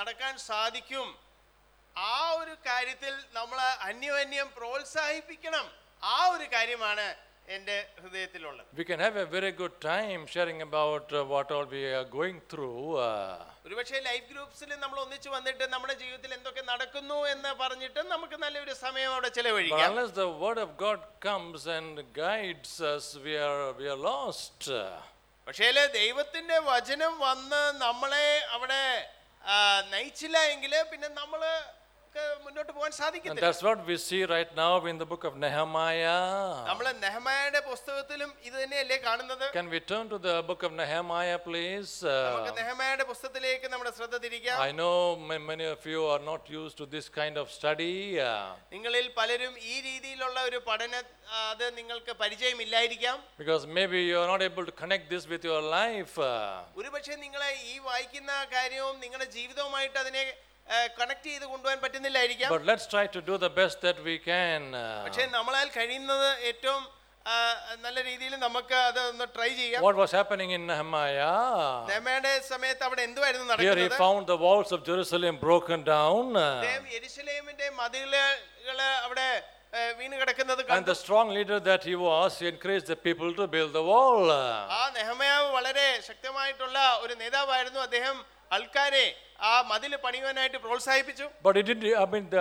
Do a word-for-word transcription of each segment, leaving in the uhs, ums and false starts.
നടക്കാൻ സാധിക്കും. ആ ഒരു കാര്യത്തിൽ നമ്മൾ അന്യോന്യം പ്രോത്സാഹിപ്പിക്കണം. ആ ഒരു കാര്യമാണ് എൻ്റെ ഹൃദയത്തിലുള്ളത്. We can have a very good time sharing about uh, what all we are going through. Uh, ഒരുപക്ഷെ ലൈഫ് ഗ്രൂപ്പ്സിൽ നമ്മൾ ഒന്നിച്ചു വന്നിട്ട് നമ്മുടെ ജീവിതത്തിൽ എന്തൊക്കെ നടക്കുന്നു എന്ന് പറഞ്ഞിട്ട് നമുക്ക് നല്ലൊരു സമയം അവിടെ but ചെലവഴിക്കാം. unless the word of God comes and guides us, we are we are lost. പക്ഷേ ദൈവത്തിന്റെ വചനം വന്ന് നമ്മളെ അവിടെ നയിച്ചില്ല എങ്കിൽ പിന്നെ നമ്മള് മുന്നോട്ട് പോകാൻ And സാധിക്കത്തില്ല. that's what we see right now in the book of Nehemiah. നമ്മൾ നെഹെമ്യായുടെ പുസ്തകത്തിലും ഇത് തന്നെയല്ലേ കാണുന്നത്? Can we turn to the book of Nehemiah, please? നമുക്ക് നെഹെമ്യായുടെ പുസ്തകത്തിലേക്ക് നമ്മുടെ ശ്രദ്ധ തിരിക്കാം. I know many of you are not used to this kind of study. നിങ്ങളിൽ പലരും ഈ രീതിയിലുള്ള ഒരു പഠന അത് നിങ്ങൾക്ക് പരിചയമില്ലായിരിക്കാം. Because maybe you are not able to connect this with your life. ഒരുപക്ഷെ നിങ്ങളെ ഈ വായിക്കുന്ന കാര്യവും നിങ്ങളുടെ ജീവിതവുമായിട്ട് അതിനെ കണക്ട് ചെയ്ത് കൊണ്ടുപോകാൻ പറ്റുന്നില്ലായിരിക്കാം. But let's try to do the best that we can. പക്ഷേ നമ്മളാൽ കഴിയുന്നത് ഏറ്റവും നല്ല രീതിയിൽ നമുക്ക് അത് ഒന്ന് ട്രൈ ചെയ്യാം. What was happening in Nehemiah? നെഹെമ്യായുടെ സമയത്ത് അവിടെ എന്തുവായിരുന്നു Here he നടക്കുന്നത്? found the walls of Jerusalem broken down. അദ്ദേഹം യെരൂശലേമിന്റെ മതിലുകൾ അവിടെ വീണ് കിടക്കുന്നത് And കണ്ടു. the strong leader that he was, he encouraged the people to build the wall. ആ നെഹെമ്യാവ് വളരെ ശക്തമായിട്ടുള്ള ഒരു നേതാവായിരുന്നു. അദ്ദേഹം ആൾക്കാരെ ആ മതില് പണിയുവാനായിട്ട് പ്രോത്സാഹിപ്പിച്ചു. But it didn't, I mean, the,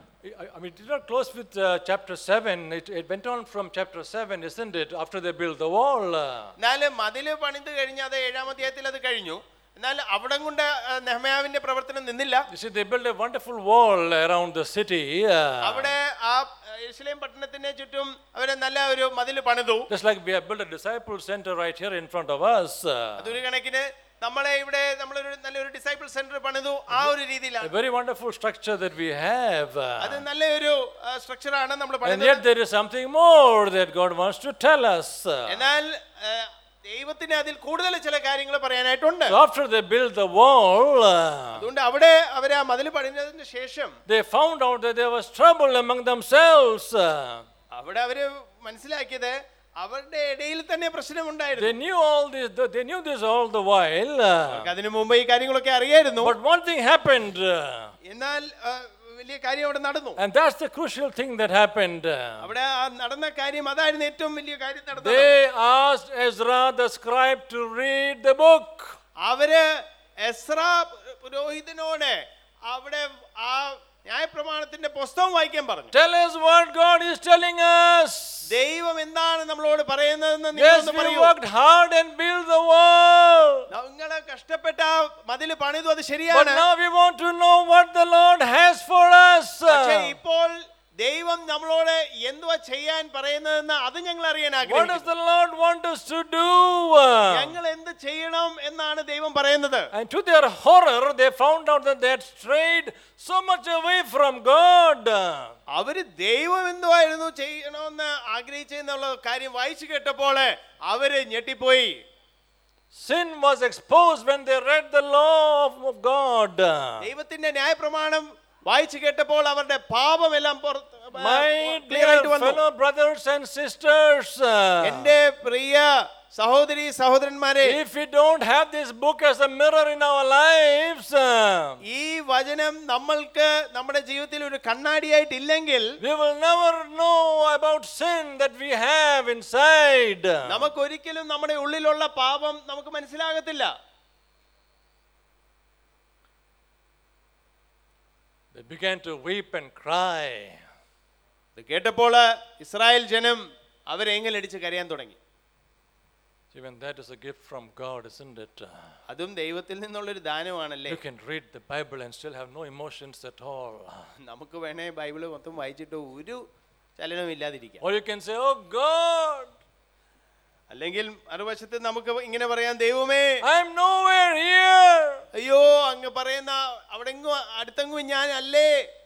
I mean, it did not close with uh, chapter seven. It, it went on from chapter seven, isn't it? After they built the wall. എന്നാൽ മതില് പണിത് കഴിഞ്ഞ് അത് ഏഴാം അധ്യായത്തിൽ അത് കഴിഞ്ഞു. എന്നാൽ അവിടെ കൊണ്ട് നെഹെമ്യാവിന്റെ പ്രവർത്തനം നിന്നില്ല. You see, they built a wonderful wall around the city. അവിടെ ആ യെരൂശലേം പട്ടണത്തിന് ചുറ്റും അവര് നല്ല ഒരു മതില് പണിതു. Just like we have built a disciple center right here in front of us. അതൊരു കണക്കിന് നമ്മളെ ഇവിടെ നമ്മളൊരു നല്ലൊരു ഡിസൈപ്പിൾ സെന്റർ പണിതു. ആ ഒരു രീതിയിലാണ്. A very wonderful structure that we have. അത് നല്ലൊരു സ്ട്രക്ചർ ആണ് നമ്മൾ And പണിതത്. yet there is something more that God wants to tell us. എന്നാൽ ദൈവത്തിന് അതിൽ കൂടുതൽ ചില കാര്യങ്ങൾ പറയാനായിട്ടുണ്ട്. So after they built the wall, അതുകൊണ്ട് അവിടെ അവർ ആ മതിൽ പണിഞ്ഞതിന് ശേഷം they found out that there was trouble among themselves. അവിടെ അവര് മനസ്സിലാക്കിയത് അവരുടെ ഇടയിൽ തന്നെ പ്രശ്നമുണ്ടായിരുന്നു. They knew all this, they knew this all the while. അതിനു മുമ്പ് ഈ കാര്യങ്ങളൊക്കെ അറിയായിരുന്നു. But one thing happened. എന്നാൽ വലിയ കാര്യം അവിടെ നടന്നു. And that's the crucial thing that happened. അവിടെ ആ നടന്ന കാര്യം അതായിരുന്നു ഏറ്റവും വലിയ കാര്യം നടന്നത്. They asked Ezra the scribe to read the book. അവര് എസ്രാ പുരോഹിതനോട് അവിടെ ആ ന്യായപ്രമാണത്തിന്റെ പുസ്തകം വായിക്കാൻ പറഞ്ഞു. Tell us what God is telling us. ദൈവം എന്താണ് നമ്മളോട് പറയുന്നതെന്ന് Yes, നിങ്ങൾ we പറയൂ. worked hard and built the wall. നിങ്ങൾ കഷ്ടപ്പെട്ട മതിൽ പണിതു, അത് But ശരിയാണ്. now we want to know what the Lord has for us. പക്ഷേ ഇപ്പോൾ ദൈവം നമ്മളോട് എന്തുവാ ചെയ്യാൻ പറയുന്നതെന്ന് അത് ഞങ്ങൾ അറിയാൻ What does ആഗ്രഹിക്കുന്നു. the Lord want us to do? ഞങ്ങൾ എന്ത് ചെയ്യണം എന്നാണ് ദൈവം പറയുന്നത്. And to their horror, they found out that they had strayed so much away from God. അവര് ദൈവം എന്തുവായിരുന്നു ചെയ്യണമെന്ന് ആഗ്രഹിച്ചെന്നുള്ള കാര്യം വായിച്ചു കേട്ടപ്പോൾ അവര് ഞെട്ടിപ്പോയി. Sin was exposed when they read the law of God. ദൈവത്തിന്റെ ന്യായപ്രമാണം വായിച്ചു കേട്ടപ്പോൾ അവരുടെ പാപമെല്ലാം My ക്ലിയർ ആയിട്ട് dear വന്നു. fellow brothers and sisters, എന്റെ പ്രിയ സഹോദരി സഹോദരന്മാരെ, if we don't have this book as a mirror in our lives, ഈ വചനം നമ്മൾക്ക് നമ്മുടെ ജീവിതത്തിൽ ഒരു കണ്ണാടിയായിട്ട് ഇല്ലെങ്കിൽ we will never know about sin that we have inside. നമുക്ക് ഒരിക്കലും നമ്മുടെ ഉള്ളിലുള്ള പാപം നമുക്ക് മനസ്സിലാകത്തില്ല. They began to weep and cry. ഇത് കേട്ടപ്പോൾ ഇസ്രായേൽ ജനം അവരെങ്ങലടിച്ച് കരയാൻ തുടങ്ങി. Even that is a gift from God, isn't it? അതും ദൈവത്തിൽ നിന്നുള്ളൊരു ദാനമാണല്ലേ. You can read the Bible and still have no emotions at all. നമുക്ക് വേണേ ബൈബിള് മൊത്തം വായിച്ചിട്ട് ഒരു ചലനവും ഇല്ലാതിരിക്കാം. Or you can say, oh God, അല്ലെങ്കിൽ മറുവശത്ത് നമുക്ക് ഇങ്ങനെ പറയാം, ദൈവമേ I am nowhere here. അയ്യോ അങ്ങ് പറയുന്ന അവിടെങ്ങും അടുത്തെങ്ങും ഞാൻ അല്ലേ.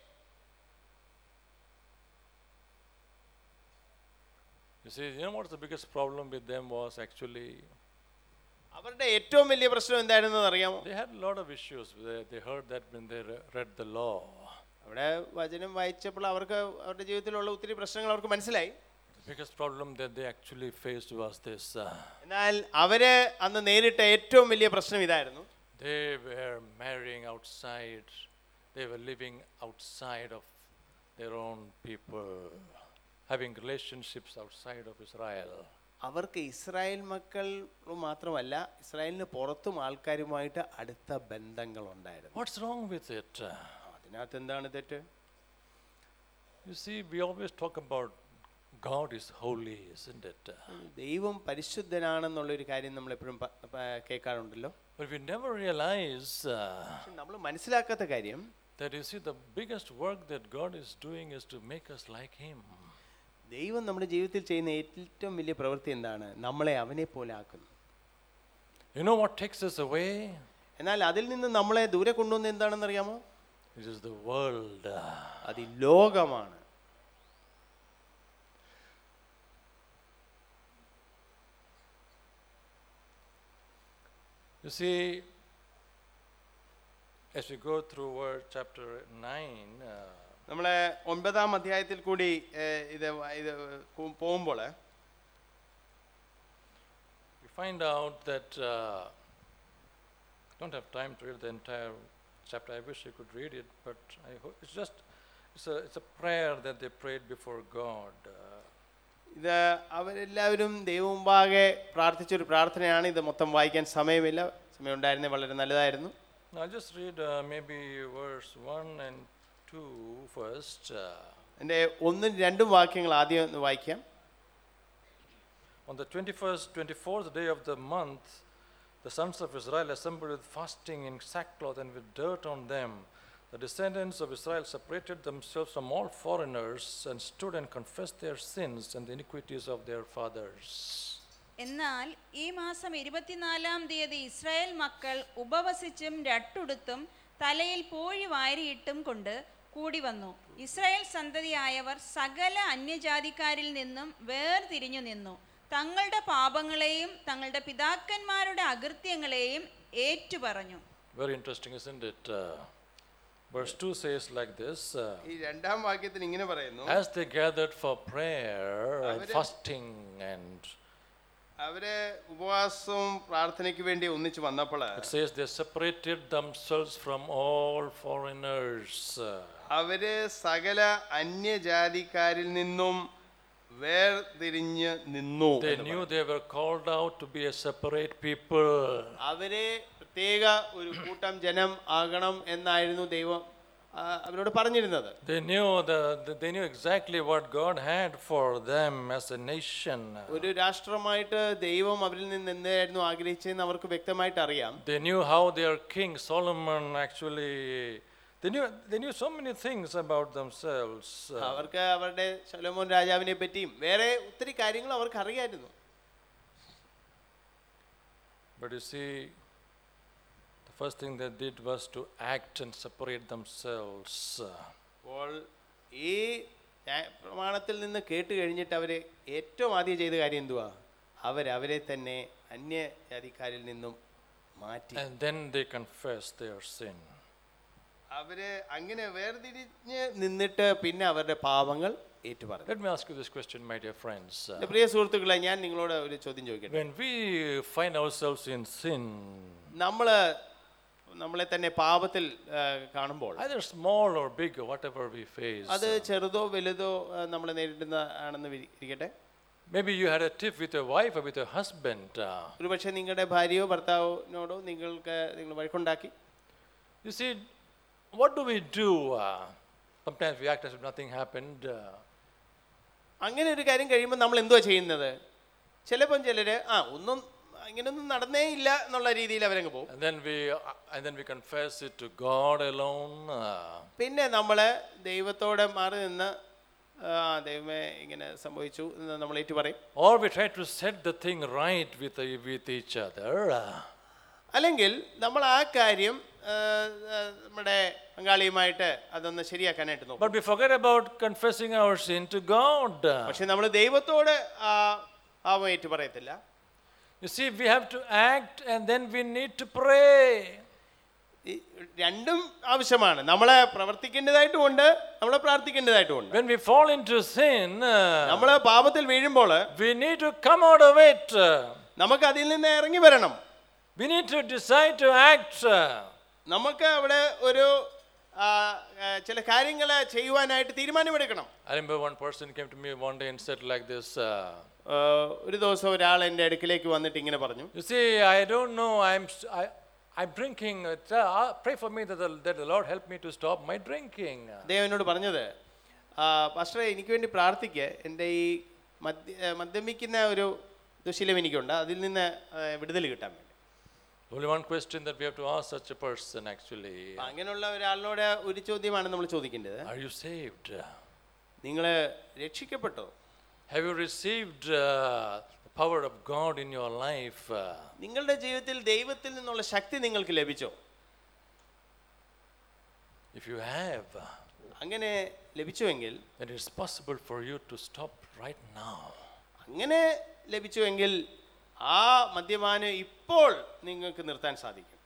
You see, you know what the biggest problem with them was actually? അവരുടെ ഏറ്റവും വലിയ പ്രശ്നം എന്തായിരുന്നു അറിയാമോ? They had a lot of issues. They, they heard that when they read the law. അവിടെ വചനം വായിച്ചപ്പോൾ അവർക്ക് അവരുടെ ജീവിതത്തിലുള്ള ഒത്തിരി പ്രശ്നങ്ങൾ അവർക്ക് മനസ്സിലായി. The biggest problem that they actually faced was this. എന്നാൽ അവര് അന്ന് നേരിട്ട ഏറ്റവും വലിയ പ്രശ്നം ഇതായിരുന്നു. They were marrying outside. They were living outside of their own people, having relationships outside of Israel. അവർക്ക് ഇസ്രായേൽ മക്കൾ മാത്രമല്ല, ഇസ്രായേലിന് പുറത്തും ആൾക്കാരുമായിട്ട് അടുത്ത ബന്ധങ്ങളുണ്ടായിരുന്നു. What's wrong with it? അതിനകത്ത് എന്താണ് തെറ്റ്? You see, we always talk about God is holy, isn't it? ദൈവം പരിശുദ്ധനാണെന്നുള്ളൊരു കാര്യം നമ്മൾ എപ്പോഴും കേൾക്കാറുണ്ടല്ലോ. But we never realize uh, നമ്മൾ മനസ്സിലാക്കാത്ത കാര്യം that you see the biggest work that God is doing is to make us like Him. ദൈവം നമ്മുടെ ജീവിതത്തിൽ ചെയ്യുന്ന ഏറ്റവും വലിയ പ്രവൃത്തി എന്താണ്? നമ്മളെ അവനെ പോലെ ആക്കുന്നു. You know what takes us away? എന്നാൽ അതിൽ നിന്ന് നമ്മളെ ദൂരെ കൊണ്ടുവന്ന് എന്താണെന്ന് അറിയാമോ? It is the world. അത് ഈ ലോകമാണ്. You see, as we go through word chapter nine, uh, നമ്മളെ ഒൻപതാം അധ്യായത്തിൽ കൂടി ഇത് ഇത് പോകുമ്പോൾ we find out that uh, don't have time to read the entire chapter. I wish I could read it, but I hope it's just it's a it's a prayer that they prayed before God. Uh, ഇത് അവരെല്ലാവരും ദൈവമുമ്പാകെ പ്രാർത്ഥിച്ചൊരു പ്രാർത്ഥനയാണ്. ഇത് മൊത്തം വായിക്കാൻ സമയമില്ല. സമയം ഉണ്ടായിരുന്നേ വളരെ നല്ലതായിരുന്നു. I'll just read uh, maybe verse one and two first. എൻ്റെ ഒന്നും രണ്ടും വാക്യങ്ങൾ ആദ്യം ഒന്ന് വായിക്കാം. On the twenty-first, twenty-fourth day of the month, the sons of Israel assembled with fasting in sackcloth and with dirt on them. The descendants of Israel separated themselves from all foreigners and stood and confessed their sins and the iniquities of their fathers. എന്നാൽ ഈ മാസം ഇരുപത്തിനാലാം തീയതി Israel മക്കൾ ഉപവസിച്ചും രട്ടുടുത്തും തലയിൽ പൂഴി വാരിയിട്ടും കൊണ്ട് കൂടി വന്നു. ഇസ്രായേൽ സന്തതിയായവർ സകല അന്യജാതിക്കാരിൽ നിന്നും വേർതിരിഞ്ഞു നിന്നു. തങ്ങളുടെ പാപങ്ങളെയും തങ്ങളുടെ പിതാക്കന്മാരുടെ അകൃത്യങ്ങളെയും ഏറ്റുപറഞ്ഞു. Very interesting, isn't it? Uh, verse two says like this. Uh, ഈ രണ്ടാം വാക്യത്തിൽ ഇങ്ങനെ പറയുന്നു, as they gathered for prayer and fasting and അവരെ ഉപവാസവും പ്രാർത്ഥനയ്ക്ക് വേണ്ടി ഒന്നിച്ച് വന്നപ്പോൾ it says they separated themselves from all foreigners. അവര് സകല അന്യജാതിക്കാരിൽ നിന്നും വേർതിരിഞ്ഞ് നിന്നു. They knew they were called out to be a separate people. അവരെ പ്രത്യേക ഒരു കൂട്ടം ജനം ആകണം എന്നായിരുന്നു ദൈവം അവരോട് പറഞ്ഞിരുന്നത്. They knew the they knew exactly what God had for them as a nation. ഒരു രാഷ്ട്രമായിട്ട് ദൈവം അവരിൽ നിന്ന് എന്തായിരുന്നു ആഗ്രഹിച്ചതെന്ന് അവർക്ക് വ്യക്തമായിട്ട് അറിയാം. They knew how their king Solomon actually they knew they knew so many things about themselves. അവർക്ക് അവരുടെ ശലോമോൻ രാജാവിനെ പറ്റിയും വേറെ ഒത്തിരി കാര്യങ്ങൾ അവർക്ക് അറിയായിരുന്നു. But you see, the first thing they did was to act and separate themselves. അപ്പോൾ ഈ പ്രമാണത്തിൽ നിന്ന് കേട്ട് കഴിഞ്ഞിട്ട് അവരെ ഏറ്റവും ആദ്യം ചെയ്ത കാര്യം എന്തുവാ? അവരവരെ തന്നെ അന്യജാതിക്കാരിൽ നിന്നും മാറ്റി. And then they confessed their sin. അവര് അങ്ങനെ വേർതിരിഞ്ഞ് നിന്നിട്ട് പിന്നെ അവരുടെ പാപങ്ങൾ ഏറ്റുപറഞ്ഞു. Let me ask you this question, my dear friends. പ്രിയ സുഹൃത്തുക്കളെ, ഞാൻ നിങ്ങളോട് ഒരു ചോദ്യം ചോദിക്കട്ടെ. When we find ourselves in sin, നമ്മള് നമ്മളെ തന്നെ പാപത്തിൽ കാണുമ്പോൾ, either small or big, whatever we face, അത് ചെറുതോ വലുതോ നമ്മൾ നേരിടുന്ന ആണെന്ന് ഇരിക്കട്ടെ. maybe you had a tiff with your wife or with your husband. ഒരുപക്ഷെ നിങ്ങളുടെ ഭാര്യയോ ഭർത്താവിനോടോ നിങ്ങൾക്ക് നിങ്ങൾ വഴക്കുണ്ടാക്കി. You see, what do we do? Uh, sometimes we act as if nothing happened. Uh, അങ്ങനെ ഒരു കാര്യം കഴിയുമ്പോൾ നമ്മൾ എന്തുവാ ചെയ്യുന്നത്? ചിലപ്പം ചിലര് ആ ഒന്നും ഇങ്ങനൊന്നും നടന്നേ ഇല്ല എന്നുള്ള രീതിയിൽ അവരങ്ങ് പോകും. and then we uh, and then we confess it to God alone. Uh, പിന്നെ നമ്മള് ദൈവത്തോടെ മാറി നിന്ന് ആ ദൈവമേ ഇങ്ങനെ സംഭവിച്ചു എന്ന് നമ്മൾ ഏറ്റു പറയും. or we try to set the thing right with uh, with each other. Uh, അല്ലെങ്കിൽ നമ്മൾ ആ കാര്യം നമ്മുടെ പങ്കാളിയുമായിട്ട് അതൊന്ന് ശരിയാക്കാനായിട്ട് നോക്കും. but we forget about confessing our sin to God. പക്ഷെ നമ്മൾ ദൈവത്തോട് ആ പാപം ഏറ്റു പറയത്തില്ല. You see, we have to act and then we need to pray. രണ്ടും ആവശ്യമാണ്. നമ്മളെ പ്രവർത്തിക്കേണ്ടതായിട്ടുമുണ്ട്, നമ്മളെ പ്രാർത്ഥിക്കേണ്ടതായിട്ടുമുണ്ട്. when we fall into sin, നമ്മൾ പാപത്തിൽ വീഴുമ്പോൾ we need to come out of it. നമുക്ക് അതിൽ നിന്ന് ഇറങ്ങി വരണം. We need to decide to act. നമുക്ക് അവിടെ ഒരു ആ, ആ, ചില കാര്യങ്ങൾ ചെയ്യുവാനായിട്ട് തീരുമാനമെടുക്കണം. I remember one person came to me one day and said like this. Uh, ആ, ഒരു ദിവസം ഒരാൾ എൻ്റെ അടുക്കിലേക്ക് വന്നിട്ട് ഇങ്ങനെ പറഞ്ഞു, you see, I don't know. I'm s- I, I'm drinking. Uh, t- uh, pray for me that the, that the Lord help me to stop my drinking. അദ്ദേഹം എന്നോട് പറഞ്ഞത്, പാസ്റ്ററെ എനിക്ക് വേണ്ടി പ്രാർത്ഥിക്കുക, എൻ്റെ ഈ മദ്യ ആ, മദ്യപിക്കുന്ന ഒരു ദുശീലം എനിക്കുണ്ട്, അതിൽ നിന്ന് ആ, വിടുതൽ കിട്ടാൻ വേണ്ടി. Only one question that we have to ask such a person actually. അങ്ങനെയുള്ള ഒരാളിനോട് ഒരു ചോദ്യമാണ് നമ്മൾ ചോദിക്കേണ്ടത്. Are you saved? നിങ്ങൾ രക്ഷിക്കപ്പെട്ടോ? Have you received uh, the power of God in your life? നിങ്ങളുടെ ജീവിതത്തിൽ ദൈവത്തിൽ നിന്നുള്ള ശക്തി നിങ്ങൾക്ക് ലഭിച്ചോ? If you have, അങ്ങനെ ലഭിച്ചുവെങ്കിൽ, then it's possible for you to stop right now. അങ്ങനെ ലഭിച്ചുവെങ്കിൽ ആ മദ്യപാനം ഇപ്പോൾ നിങ്ങൾക്ക് നിർത്താൻ സാധിക്കും.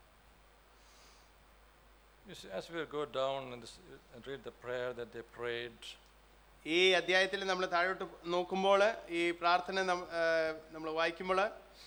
You see, as we go down and, this, and read the prayer that they prayed, ഈ അധ്യായത്തിൽ നമ്മൾ താഴോട്ട് നോക്കുമ്പോൾ ഈ പ്രാർത്ഥന നമ്മൾ വായിക്കുമ്പോൾ,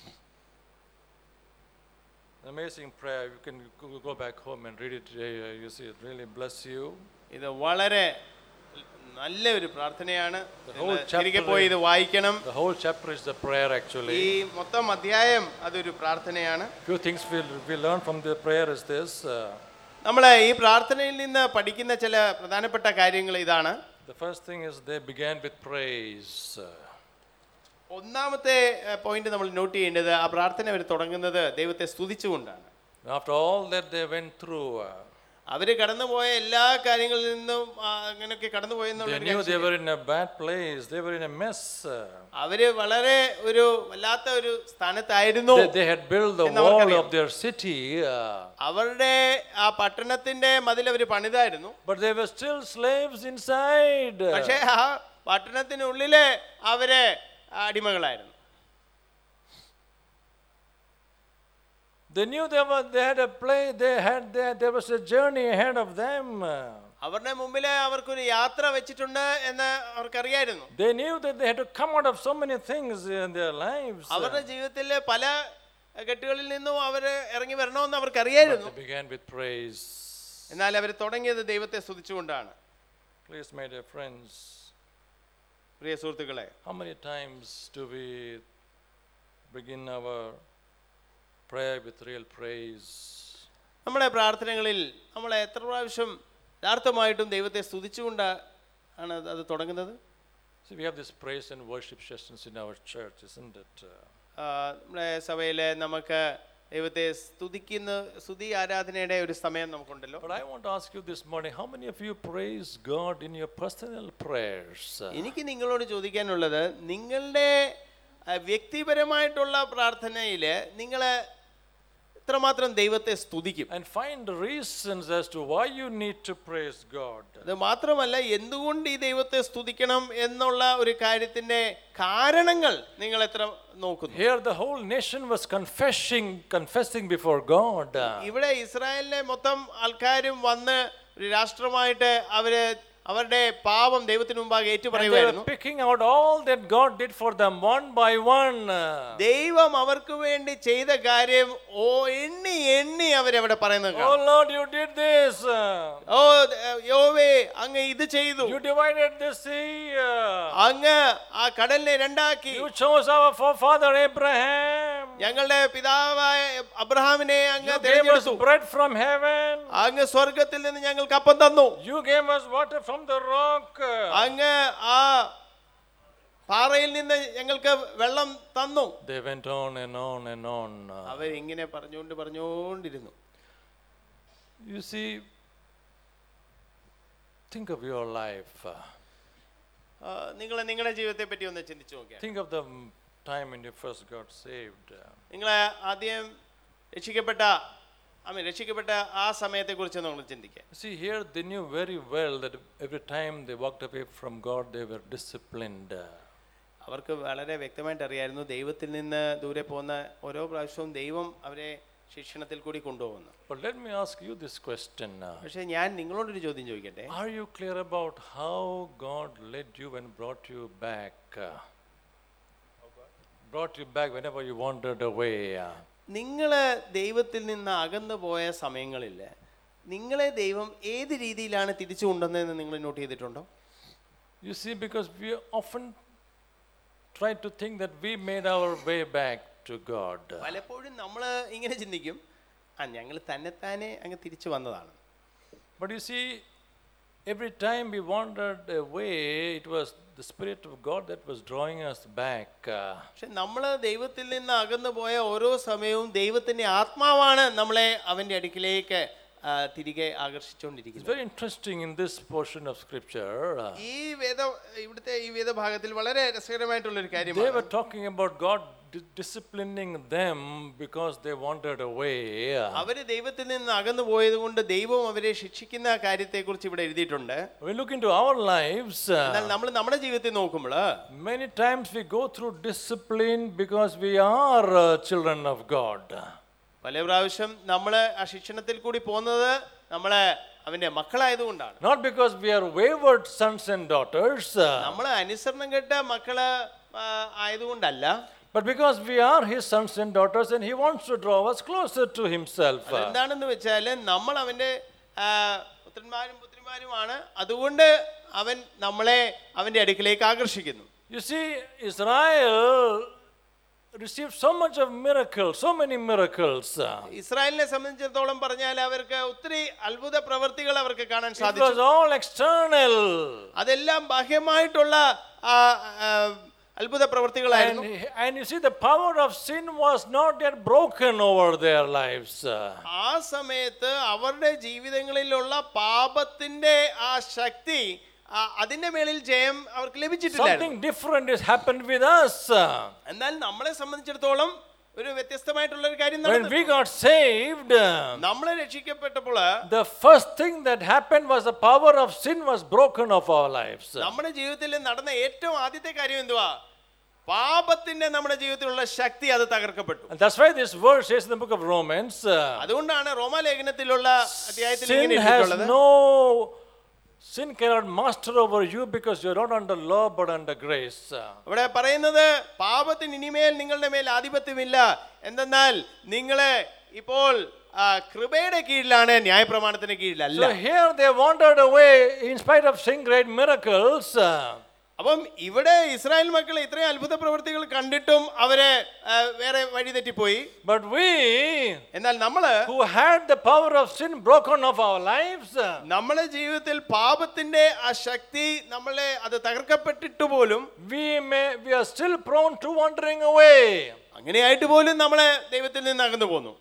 an amazing prayer. You can go- go back home and read it. uh, You see, it really bless you. ഇത് വളരെ നല്ല ഒരു പ്രാർത്ഥനയാണ്. The whole നിങ്ങൾ തിരികെ chapter- പോയി ഇത് വായിക്കണം. The whole chapter is the prayer ഈ actually. മൊത്തം അധ്യായം അതൊരു പ്രാർത്ഥനയാണ്. Few things we we learn from the prayer is this. Uh, നമ്മൾ ഈ പ്രാർത്ഥനയിൽ നിന്ന് പഠിക്കുന്ന ചില പ്രധാനപ്പെട്ട കാര്യങ്ങൾ ഇതാണ്. the first thing is they began with praise. Uh, ഒന്നാമത്തെ പോയിന്റ് നമ്മൾ നോട്ട് ചെയ്യേണ്ടത്, ആ പ്രാർത്ഥന അവർ തുടങ്ങുന്നത് ദൈവത്തെ സ്തുതിച്ചുകൊണ്ടാണ്. After all that they went through, uh, അവര് കടന്നുപോയ എല്ലാ കാര്യങ്ങളിൽ നിന്നും ആ, അങ്ങനെയൊക്കെ they കടന്നുപോയെന്നുള്ള knew they were in a bad place. They were in a mess. Uh, അവര് വളരെ ഒരു വല്ലാത്ത ഒരു സ്ഥാനത്തായിരുന്നു. they, they had built the എന്ന് wall അവർക്കറിയാം. of their city, uh, അവരുടെ ആ പട്ടണത്തിന്റെ മതിൽ അവര് പണിതായിരുന്നു. but they were still slaves inside. പക്ഷേ ആ പട്ടണത്തിനുള്ളില് അവര് അടിമകളായിരുന്നു. They knew they were. They had a play. They had. There, there was a journey ahead of them. അവരുടെ മുമ്പില് അവർക്കൊരു യാത്ര വെച്ചിട്ടുണ്ട് എന്ന് അവർക്കറിയായിരുന്നു. They knew that they had to come out of so many things in their lives. അവരുടെ ജീവിതത്തിലെ പല കെട്ടുകളിൽ നിന്നും അവര് ഇറങ്ങി വരണമെന്ന് അവർക്കറിയായിരുന്നു. They began with praise. എന്നാൽ അവർ തുടങ്ങിയത് ദൈവത്തെ സ്തുതിച്ചുകൊണ്ടാണ്. Please, my dear friends, പ്രിയ സുഹൃത്തുക്കളെ, how many times do we begin our prayer with real praise? നമ്മുടെ പ്രാർത്ഥനകളിൽ നമ്മൾ എത്ര പ്രാവശ്യം യഥാർത്ഥമായിട്ടും ദൈവത്തെ സ്തുതിച്ചുകൊണ്ടാണ് അത് തുടങ്ങുന്നത്? See, we have this praise and worship sessions in our church, isn't it? ആ, നമ്മുടെ സഭയിൽ നമുക്ക് ദൈവത്തെ സ്തുതിക്കുന്ന സ്തുതി ആരാധനയുടെ ഒരു സമയം നമുക്കുണ്ടല്ലോ. But I want to ask you this morning, how many of you praise God in your personal prayers? എനിക്ക് നിങ്ങളോട് ചോദിക്കാനുള്ളത്, നിങ്ങളുടെ ആ, വ്യക്തിപരമായിട്ടുള്ള പ്രാർത്ഥനയിൽ നിങ്ങൾ എത്രമാത്രം ദൈവത്തെ സ്തുതിക്കും? And find reasons as to why you need to praise God. അത് മാത്രമല്ല, എന്തുകൊണ്ട് ഈ ദൈവത്തെ സ്തുതിക്കണം എന്നുള്ള ഒരു കാര്യത്തിന്റെ കാരണങ്ങൾ നിങ്ങൾ എത്ര നോക്കുന്നു? Here the whole nation was confessing, confessing before God. ഇവിടെ ഇസ്രായേലിലെ മൊത്തം ആൾക്കാരും വന്ന് ഒരു രാഷ്ട്രമായിട്ട് അവര് അവരുടെ പാപം ദൈവത്തിന് മുമ്പാകെ And they were ഏറ്റുപറയുമായിരുന്നു. picking out all that God did for them one by one. ദൈവം അവർക്ക് വേണ്ടി ചെയ്ത കാര്യം ഓ എണ്ണി എണ്ണി അവരവിടെ പറയുന്നത് Oh കാണാം. Lord, you did this. ഓ യോവേ, അങ്ങ് ഇത് ചെയ്തു, You divided the sea. അങ്ങ് ആ കടലിനെ രണ്ടാക്കി, You chose our forefather Abraham. ഞങ്ങളുടെ പിതാവായ അബ്രഹാമിനെ അങ്ങ് You gave us തിരഞ്ഞെടുത്തു, bread from heaven. അങ്ങ് സ്വർഗത്തിൽ നിന്ന് ഞങ്ങൾക്ക് അപ്പം തന്നു, You gave us water from the rock. അങ്ങ് ആ പാറയിൽ നിന്ന് ഞങ്ങൾക്ക് വെള്ളം തന്നു. They went on and on and on. അവരിങ്ങനെ പറഞ്ഞുകൊണ്ട് പറഞ്ഞുകൊണ്ടിരുന്നു. You see, think of your life. നിങ്ങൾ നിങ്ങളുടെ ജീവിതത്തെ പറ്റി ഒന്ന് ചിന്തിച്ചു നോക്കിയാൽ, Think of the time when you first got saved. നിങ്ങൾ ആദ്യം രക്ഷിക്കപ്പെട്ട I mean, രക്ഷിക്കപ്പെട്ട ആ സമയത്തെ കുറിച്ച് നമ്മൾ ചിന്തിക്കുക. See, here they knew very well that every time they walked away from God, they were disciplined. അവർക്ക് വളരെ വ്യക്തമായിട്ട് അറിയായിരുന്നു, ദൈവത്തിൽ നിന്ന് ദൂരെ പോകുന്ന ഓരോ പ്രാവശ്യവും ദൈവം അവരെ ശിക്ഷണത്തിൽ കൂടി കൊണ്ടുപോകുന്നു. But let me ask you this question. പക്ഷേ ഞാൻ നിങ്ങളോടൊരു ചോദ്യം ചോദിക്കട്ടെ. Are you clear about how God led you and brought you back? Brought you back whenever you wandered away. നിങ്ങൾ ദൈവത്തിൽ നിന്ന് അകന്നു പോയ സമയങ്ങളിൽ നിങ്ങളെ ദൈവം ഏത് രീതിയിലാണ് തിരിച്ചു കൊണ്ടുവന്നതെന്ന് നിങ്ങൾ നോട്ട് ചെയ്തിട്ടുണ്ടോ? You see, because we often try to think that we made our way back to God. പലപ്പോഴും നമ്മൾ ഇങ്ങനെ ചിന്തിക്കും, ആ ഞങ്ങൾ തന്നെത്താനെ അങ്ങ് തിരിച്ചു വന്നതാണ്. But you see, every time we wandered away, it was the Spirit of God that was drawing us back. പക്ഷെ നമ്മൾ ദൈവത്തിൽ നിന്ന് അകന്നു പോയ ഓരോ സമയവും ദൈവത്തിൻ്റെ ആത്മാവാണ് നമ്മളെ അവൻ്റെ അടുക്കിലേക്ക് തിരികെ ആകർഷിച്ചുകൊണ്ടിരിക്കുന്നത്. It's very interesting in this portion of scripture. ഈ വേദ ഇവിടുത്തെ ഈ വേദഭാഗത്തിൽ വളരെ രസകരമായിട്ടുള്ള ഒരു കാര്യമാണ്. They were talking about God di- disciplining them because they wandered away. അവര് ദൈവത്തിൽ നിന്ന് അകന്നു പോയത് കൊണ്ട് ദൈവം അവരെ ശിക്ഷിക്കുന്ന കാര്യത്തെക്കുറിച്ച് ഇവിടെ എഴുതിയിട്ടുണ്ട്. We look into our lives. എന്നാൽ നമ്മൾ നമ്മുടെ ജീവിതത്തിൽ നോക്കുമ്പോൾ Many times we go through discipline because we are uh, children of God. പല പ്രാവശ്യം നമ്മൾ ആ ശിക്ഷണത്തിൽ കൂടി പോകുന്നത് നമ്മളെ അവന്റെ മക്കളായതുകൊണ്ടാണ്. Not because we are wayward sons and daughters. നമ്മൾ അനുസരണം കെട്ട മക്കള് ആയതുകൊണ്ടല്ല. But because we are his sons and daughters and he wants to draw us closer to himself. എന്താണെന്ന് വെച്ചാൽ നമ്മൾ അവന്റെ പുത്രന്മാരും പുത്രിമാരുമാണ്, അതുകൊണ്ട് അവൻ നമ്മളെ അവന്റെ അടുക്കിലേക്ക് ആകർഷിക്കുന്നു. You see, Israel received so much of miracles, so many miracles. ഇസ്രായേലിനെ സംബന്ധിച്ചിടത്തോളം പറഞ്ഞാൽ അവർക്ക് ഒത്തിരി അത്ഭുത പ്രവൃത്തികൾ അവർക്ക് കാണാൻ It സാധിച്ചു. was all external. അതെല്ലാം ബാഹ്യമായിട്ടുള്ള അത്ഭുത പ്രവൃത്തികളായിരുന്നു. And, and you see, the power of sin was not yet broken over their lives. ആ സമയത്ത് അവരുടെ ജീവിതങ്ങളിലുള്ള പാപത്തിന്റെ ആ ശക്തി, അതിന്റെ മേളിൽ ജയം അവർക്ക് ലഭിച്ചിട്ടില്ല. Something different has happened with us. എന്നാൽ നമ്മളെ സംബന്ധിച്ചിടത്തോളം ഒരു വ്യത്യസ്തമായിട്ടുള്ള ഒരു കാര്യം When we got saved, നമ്മളെ രക്ഷിക്കപ്പെട്ടപ്പോൾ the first thing that happened was the power of sin was broken off our lives. നമ്മുടെ ജീവിതത്തിൽ നടന്ന ഏറ്റവും ആദ്യത്തെ കാര്യം എന്തുവാ? പാപത്തിന്റെ നമ്മുടെ ജീവിതത്തിലുള്ള ശക്തി അത് തകർക്കപ്പെട്ടു. And that's why this verse says in the book of Romans, അതുകൊണ്ടാണ് റോമാലേഖനത്തിലുള്ള അധ്യായത്തിൽ sin ഇങ്ങനെ has എഴുതിയിട്ടുള്ളത്, no sin cannot master over you because you are not under law but under grace. ഇവിടെ പറയുന്നത് പാപത്തിന് ഇനിമേൽ നിങ്ങളുടെ മേൽ ആധിപത്യമില്ല, എന്തെന്നാൽ നിങ്ങളെ ഇപ്പോൾ കൃപയുടെ കീഴിലാണ്, ന്യായപ്രമാണത്തിന് കീഴിലല്ല. So here they wandered away in spite of seeing great miracles. അപ്പം ഇവിടെ ഇസ്രായേൽ മക്കൾ ഇത്രയും അത്ഭുത പ്രവൃത്തികൾ കണ്ടിട്ടും അവരെ വേറെ വഴി തെറ്റിപ്പോയി. But we, എന്നാൽ നമ്മള് who had the power of sin broken off our lives, നമ്മുടെ ജീവിതത്തിൽ പാപത്തിന്റെ ആ ശക്തി നമ്മളെ അത് തകർക്കപ്പെട്ടിട്ട് പോലും we may we are still prone to wandering away. അങ്ങനെയായിട്ട് പോലും നമ്മളെ ദൈവത്തിൽ നിന്ന് അകന്നു പോന്നു.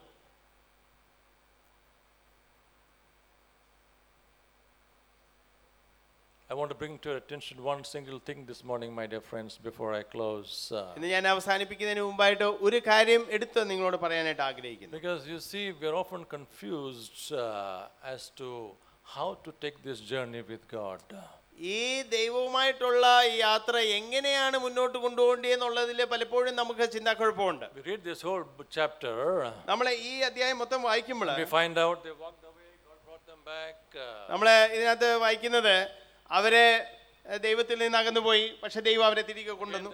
I want to bring to your attention one single thing this morning, my dear friends, before I close. ഇന്ന് ഞാൻ അവസാനിപ്പിക്കുന്നതിന് മുമ്പായിട്ട് ഒരു കാര്യം എടുത്ത് നിങ്ങളോട് പറയാനായിട്ട് ആഗ്രഹിക്കുന്നു. Because you see, we are often confused uh, as to how to take this journey with God. ഈ ദൈവവുമായിട്ടുള്ള ഈ യാത്ര എങ്ങനെയാണ് മുന്നോട്ട് കൊണ്ടുപോകേണ്ടതെന്നുള്ളതിൽ പലപ്പോഴും നമുക്ക് ചിന്താക്കുഴപ്പമുണ്ട്. We read this whole chapter. നമ്മൾ ഈ അധ്യായം മൊത്തം വായിക്കുമ്പോൾ We find out they walked away, God brought them back. നമ്മൾ ഇതിനകത്ത് വായിക്കുന്നത് അവരെ ദൈവത്തിൽ നിന്ന് അകന്നുപോയി, പക്ഷെ ദൈവം അവരെ തിരികെ കൊണ്ടുവന്നു.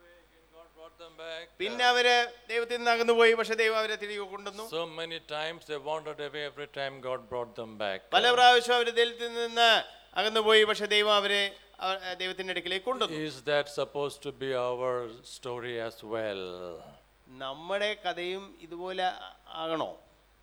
പിന്നെ അവര് ദൈവത്തിൽ നിന്ന് അകന്നുപോയി, പക്ഷെ ദൈവം അവരെ തിരികെ കൊണ്ടുവന്നു. So many times they wandered away, every time God brought them back. പല പ്രാവശ്യം അവര് ദൈവത്തിൽ നിന്ന് അകന്നുപോയി, പക്ഷെ ദൈവം അവരെ ദൈവത്തിന്റെ അടുക്കിലേക്ക് കൊണ്ടുവന്നു. Is that supposed to be our story as well? നമ്മുടെ കഥയും ഇതുപോലെ ആകണോ?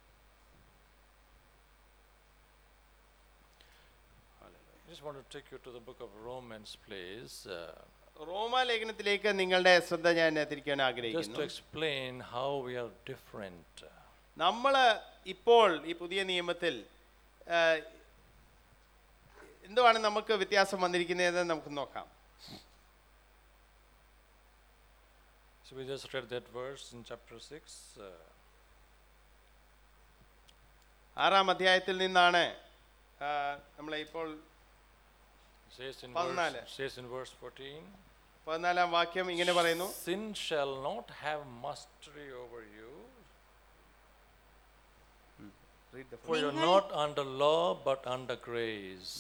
I just want to take you to the book of Romans, please. റോമാലേഖനത്തിലേക്ക് നിങ്ങളുടെ ശ്രദ്ധ ഞാൻ തിരിക്കാൻ Just to ആഗ്രഹിക്കുന്നു. explain how we are different. നമ്മൾ ഇപ്പോൾ ഈ പുതിയ നിയമത്തിൽ എന്തുവാണ് നമുക്ക് വ്യത്യാസം വന്നിരിക്കുന്നതെന്ന് നമുക്ക് നോക്കാം. So we just read that verse in chapter six. Uh, ആറാം അധ്യായത്തിൽ നിന്നാണ് നമ്മളെ ഇപ്പോൾ says in പതിനാല്. verse, says in verse fourteen. പതിനാലാം വാക്യം ഇങ്ങനെ പറയുന്നു, Sin shall not have mastery over you, for you are not under law but under grace.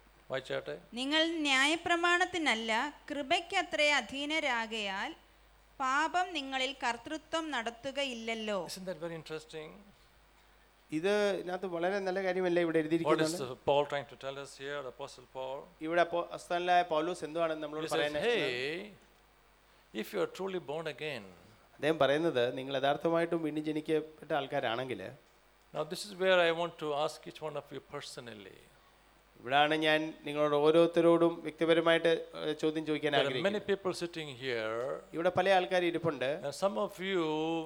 വായിച്ചാട്ടെ. നിങ്ങൾ ന്യായപ്രമാണത്തിനല്ല കൃപയ്ക്കത്രേ അധീനരാകയാൽ പാപം നിങ്ങളിൽ കർത്തൃത്വം നടത്തുകയില്ലല്ലോ. Isn't that very interesting? ഇത് ഇതിനകത്ത് വളരെ നല്ല കാര്യമല്ലേ ഇവിടെ What is എഴുതിയിരിക്കുന്നത്? uh, Paul trying to tell us here, the Apostle Paul? ഇവിടെ അപ്പോസ്തലനായ പൗലോസ് എന്തുവാണ് He നമ്മളോട് says, പറയുന്നത്? hey, if you are truly born again, അദ്ദേഹം പറയുന്നത് നിങ്ങൾ യഥാർത്ഥമായിട്ടും വീണ്ടും ജനിക്കപ്പെട്ട ആൾക്കാരാണെങ്കിൽ, now this is where I want to ask each one of you personally. ഇവിടാണ് ഞാൻ നിങ്ങളോട് ഓരോരുത്തരോടും വ്യക്തിപരമായിട്ട് ഏഹ്, ചോദ്യം ചോദിക്കാൻ There are many ആഗ്രഹിക്കുന്നത്. people sitting here, ഇവിടെ പല ആൾക്കാർ ഇരിപ്പുണ്ട്. and some of you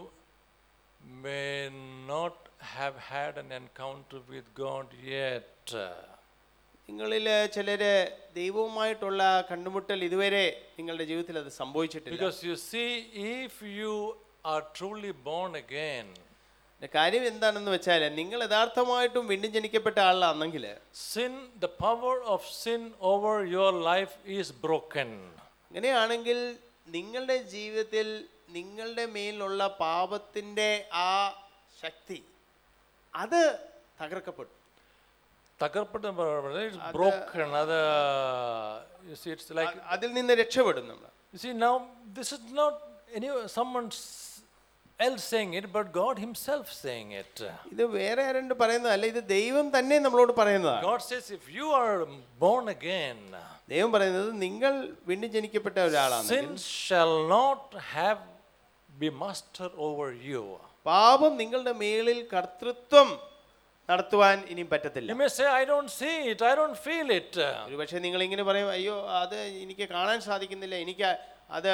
may not have had an encounter with God yet. നിങ്ങളിൽ ചിലര് ദൈവവുമായിട്ടുള്ള കണ്ടുമുട്ടൽ ഇതുവരെ നിങ്ങളുടെ ജീവിതത്തിൽ അത് സംഭവിച്ചിട്ടില്ല. Because you see, if you are truly born again, ഇതിന്റെ കാര്യം എന്താണെന്ന് വെച്ചാൽ നിങ്ങൾ യഥാർത്ഥമായിട്ടും വീണ്ടും ജനിക്കപ്പെട്ട ആളാണെങ്കിൽ sin, the power of sin over your life is broken. അങ്ങനെയാണെങ്കിൽ നിങ്ങളുടെ ജീവിതത്തിൽ നിങ്ങളുടെ മേലുള്ള പാപത്തിന്റെ ആ ശക്തി അത് തകർക്കപ്പെട്ടു. തകർപ്പെട്ട it's broken. അത്, you see, it's like, അ- അതിൽ നിന്ന് രക്ഷപ്പെടും നമ്മൾ. you see, now this is not any someone else saying it, but God Himself saying it. ഇത് വേറെ ആരും പറയുന്നതല്ല, ഇത് ദൈവം തന്നെ നമ്മളോട് പറയുന്നതാണ്. God says, if you are born again, ദൈവം പറയുന്നത് നിങ്ങൾ വീണ്ടും ജനിക്കപ്പെട്ട ഒരാളാണ്, sin shall not have be master over you. പാപം നിങ്ങളുടെ മേളിൽ കർത്തൃത്വം നടത്തുവാൻ ഇനിയും പറ്റത്തില്ല. You may say, I don't see it, I don't feel it. ഒരു പക്ഷേ നിങ്ങൾ ഇങ്ങനെ പറയും, അയ്യോ അത് എനിക്ക് കാണാൻ സാധിക്കുന്നില്ല, എനിക്ക് അത്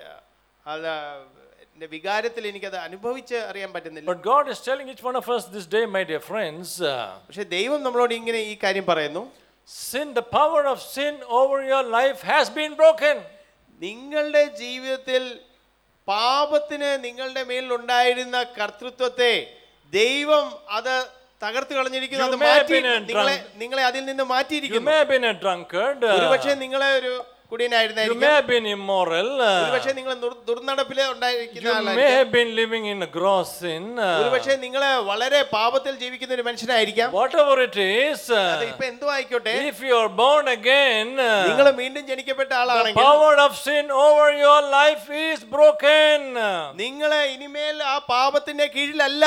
അത് എൻ്റെ വികാരത്തിൽ എനിക്കത് അനുഭവിച്ച് അറിയാൻ പറ്റുന്നില്ല. But God is telling each one of us this day, my dear friends, uh, പക്ഷെ ദൈവം നമ്മളോട് ഇങ്ങനെ ഈ കാര്യം പറയുന്നു, sin, the power of sin over your life has been broken. നിങ്ങളുടെ ജീവിതത്തിൽ പാപത്തിന് നിങ്ങളുടെ മേലിൽ ഉണ്ടായിരുന്ന കർത്തൃത്വത്തെ ദൈവം അത് തകർത്ത് കളഞ്ഞിരിക്കുന്നു. അത് You may have മാറ്റി been a നിങ്ങളെ drunk- നിങ്ങളെ അതിൽ നിന്ന് You മാറ്റിയിരിക്കുന്നു. may have been a drunkard, uh, ഒരുപക്ഷെ നിങ്ങളെ ഒരു you may കുടിയനായിരുന്നായിരിക്കാം, have been immoral, uh, ഒരുപക്ഷെ നിങ്ങൾ ദുർനടപ്പില് ഉണ്ടായിരിക്കുന്ന you may ആളായിരിക്കാം, have been living in a gross sin, uh, ഒരുപക്ഷെ നിങ്ങൾ വളരെ പാപത്തിൽ ജീവിക്കുന്ന ഒരു മനുഷ്യനായിരിക്കാം. whatever it is, അത് uh, ഇപ്പൊ എന്തോ ആയിക്കോട്ടെ, if you are born again, നിങ്ങൾ uh, വീണ്ടും ജനിക്കപ്പെട്ട the ആളാണെങ്കിൽ power of sin over your life is broken. നിങ്ങൾ ഇനിമേൽ ആ പാപത്തിന്റെ കീഴിലല്ല.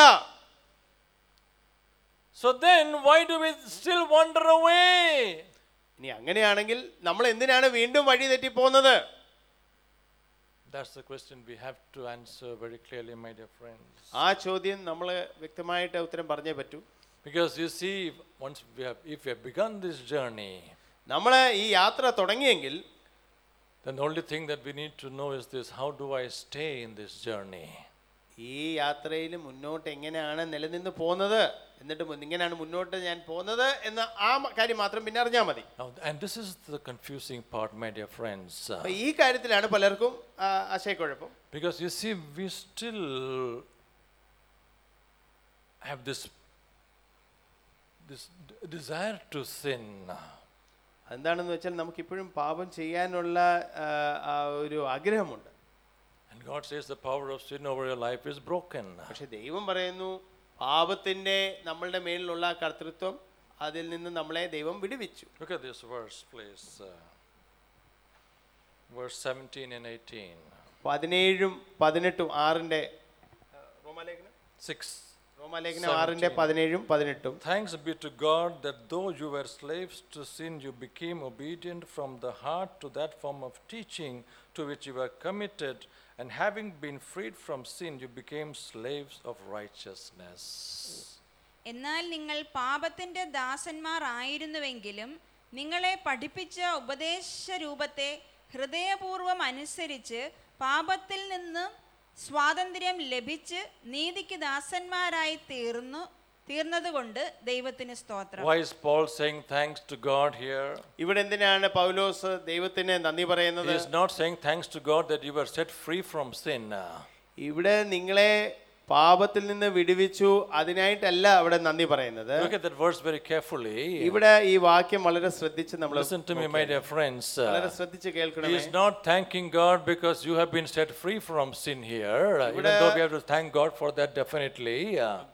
So then, why do we still wander away? ഇനി അങ്ങനെയാണെങ്കിൽ നമ്മൾ എന്തിനാണ് വീണ്ടും വഴി തെറ്റി പോകുന്നത്? That's the question we have to answer very clearly, my dear friends. ആ ചോദ്യം നമ്മൾ വ്യക്തമായിട്ട് ഉത്തരം പറഞ്ഞേ പറ്റൂ. Because you see, once we have, if we have begun this journey, നമ്മൾ ഈ യാത്ര തുടങ്ങിയെങ്കിൽ then the only thing that we need to know is this: how do I stay in this journey? ഈ യാത്രയിൽ മുന്നോട്ട് എങ്ങനെയാണ് നിലനിന്ന് പോകുന്നത്, എന്നിട്ട് മുൻ- ഇങ്ങനെയാണ് മുന്നോട്ട് ഞാൻ പോകുന്നത് എന്ന ആ മ- കാര്യം മാത്രം പിന്നെ അറിഞ്ഞാൽ മതി. Now, and this is the confusing part, my dear friends. Uh, അപ്പൊ ഈ കാര്യത്തിലാണ് പലർക്കും ആ, ആശയക്കുഴപ്പം. because you see, we still have this this d- desire to sin. എന്താണെന്ന് വെച്ചാൽ നമുക്കിപ്പോഴും പാപം ചെയ്യാനുള്ള ആ, ആ ഒരു ആഗ്രഹമുണ്ട്. And God says the power of sin over your life is broken. പക്ഷെ ദൈവം പറയുന്നു പാപത്തിന്റെ നമ്മളുടെ മേലിലുള്ള കർത്തൃത്വം അതിൽ നിന്ന് നമ്മളെ ദൈവം വിടുവിച്ചു. Look at this verse, please. Uh, verse seventeen and eighteen. പതിനേഴും പതിനെട്ടും ആറിന്റെ ആ, റോമാലേഖനം six. റോമാലേഖനം ആറിന്റെ പതിനേഴും പതിനെട്ടും. Thanks be to God that though you were slaves to sin, you became obedient from the heart to that form of teaching to which you were committed, and having been freed from sin, you became slaves of righteousness. എന്നാൽ നിങ്ങൾ പാപത്തിന്റെ ദാസന്മാർ ആയിരുന്നുവെങ്കിലും നിങ്ങളെ പഠിപ്പിച്ച ഉപദേശ രൂപത്തെ ഹൃദയപൂർവം അനുസരിച്ച് പാപത്തിൽ നിന്ന് സ്വാതന്ത്ര്യം ലഭിച്ച് നീതിക്ക് ദാസന്മാരായി തീർന്നു തീർന്നതുകൊണ്ട് ദൈവത്തിന് സ്തോത്രം. Why is Paul saying thanks to God here? ഇവിടെ എന്തിനാണ് പൗലോസ് ദൈവത്തിന് നന്ദി പറയുന്നത്? He is not saying thanks to God that you were set free from sin. ഇവിടെ നിങ്ങളെ പാപത്തിൽ നിന്ന് വിടുവിച്ചു, അതിനായിട്ടല്ല അവിടെ നന്ദി പറയുന്നത്. Look at that verse very carefully. ഇവിടെ ഈ വാക്യം വളരെ ശ്രദ്ധിച്ച് നമ്മൾ Listen to me, my dear friends. വളരെ ശ്രദ്ധിച്ച് He കേൾക്കണമേ. is not thanking God because you have been set free from sin here, even though we have to thank God for that definitely.